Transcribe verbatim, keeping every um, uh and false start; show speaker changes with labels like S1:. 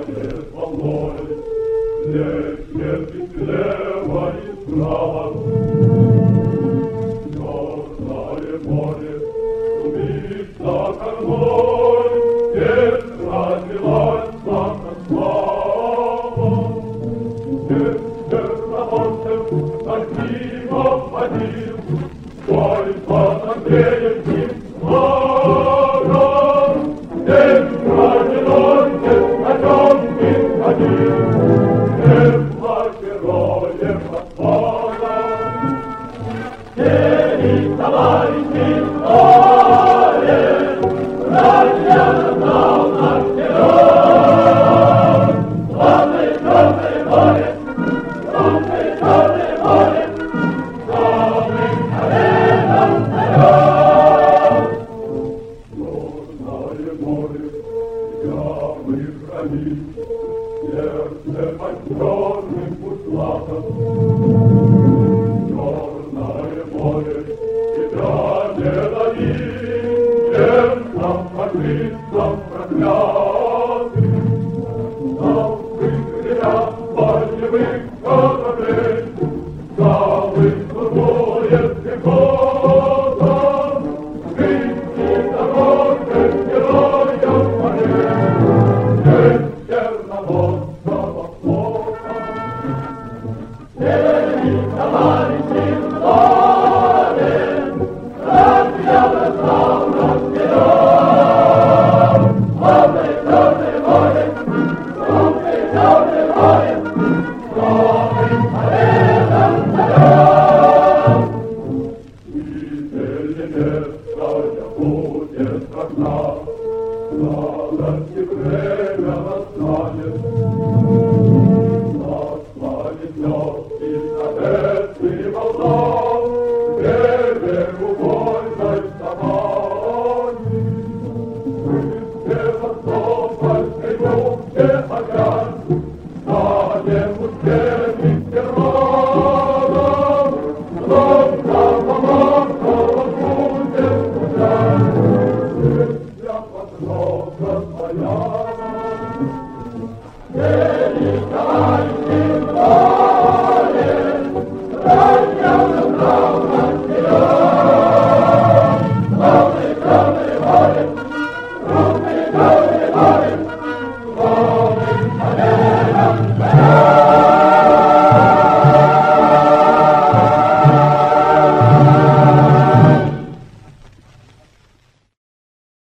S1: перед волной, лечит и слева, и справа. Черное море шумится кормой, здесь родилась наша слава. Здесь черноморцев Нахимов водил, бой под Андреевским флагом. Здесь родилось, здесь Потемкин ходил, небо героев восхода. Здесь товарищи горе, братья настал наш герой. Славное Черное море, славное Черное море, славным победам вперед! Черное море, ямы хранит, сердце под черным бушлатом. Черное море, тебя не дадим, чем фашистам проклятым. Нам выкричат боевых кораблей, славы сургует пехота. Крикни дорогой героев морей, честь Черноморского флота. Эй, товарищи в море, братья восстал наш герой. Славное Черное море, славное Черное море, славным победам вперед! Гибель немецкая будет страшна, радость и время настанет. Настанет и советские волна, берегу вольной собаки. Все Севастопольской бухте опять станем успехи героев. Громко помахала будет звучать, песня подрока своя.